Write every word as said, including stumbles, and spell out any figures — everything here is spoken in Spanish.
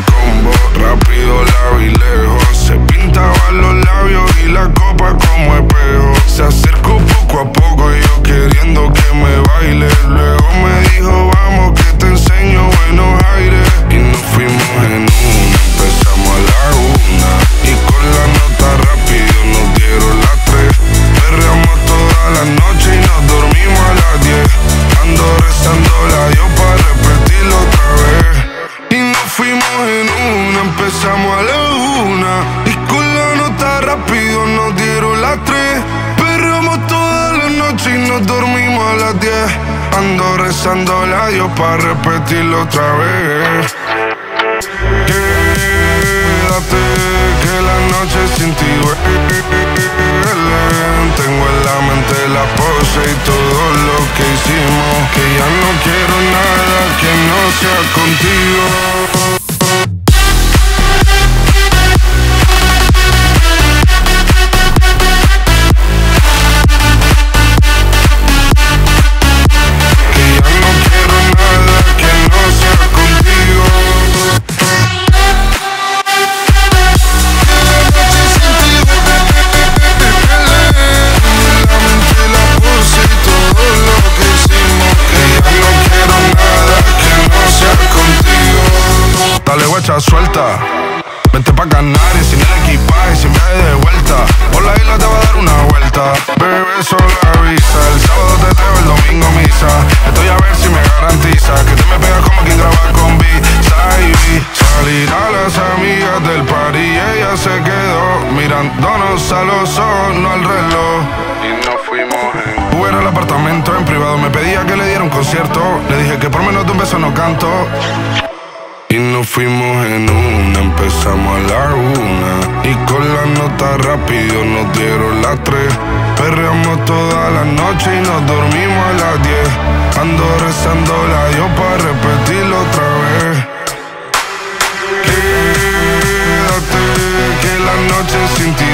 combo, rápido la vi lejos. Se pintaba los labios y la copa como espejo. Se acercó poco a poco y yo queriendo que me baile. Luego me dijo vamos que te enseño buenos aires. Y nos fuimos en una, empezamos a la una. Y con la nota rápido nos dieron las tres. Perreamos toda la noche y nos dormimos a las diez. Ando rezando la Dios para repetirlo otra vez. Y nos fuimos en una, empezamos a la una. Y con la nota rápido nos dieron las tres. Perreamos toda la noche y nos dormimos a las diez. Ando rezando la Dios para repetirlo otra vez. Quédate que la noche sin ti duele. Tengo en la mente la pose y todo lo que hicimos. Que ya no quiero nada que no sea contigo. Suelta, vente pa' Canarias sin el equipaje, sin viaje de vuelta. Por la isla te va a dar una vuelta. Bebé, solo avisa. El sábado te dejo, el domingo misa. Estoy a ver si me garantiza que te me pegas como quien graba con B-Side. Salir a las amigas del party y ella se quedó mirándonos a los ojos, no al reloj. Y nos fuimos en Uber al apartamento en privado. Me pedía que le diera un concierto. Le dije que por menos de un beso no canto. Y nos fuimos en una, empezamos a la una. Y con la nota rápido nos dieron las tres. Perreamos toda la noche y nos dormimos a las diez. Ando rezando la Dios para repetirlo otra vez. Quédate que la noche sin ti